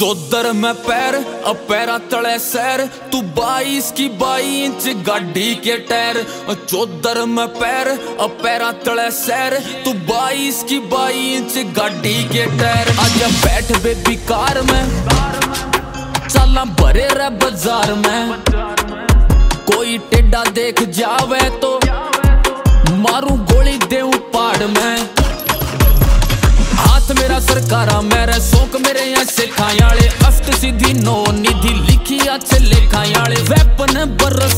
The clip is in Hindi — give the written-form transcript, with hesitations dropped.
चौधर में पैर अब पैरा तले सैर, तू 22 की 22 इंच गाड़ी के टायर। चौधर में पैर अब पैरा तले सैर, तू 22 की 22 इंच गाड़ी के टायर। आजा बैठ बेबी कार में, चला भरे रे बाजार में। कोई टेढ़ा देख जावे तो मारू गोली देऊं पहाड़ में। हाथ मेरा सरकारा मेरे शौक मेरे ऐसे खायाले, अष्ट सीधी नौ निधि लिखी अच्छे लेखायाले। वेपन बरस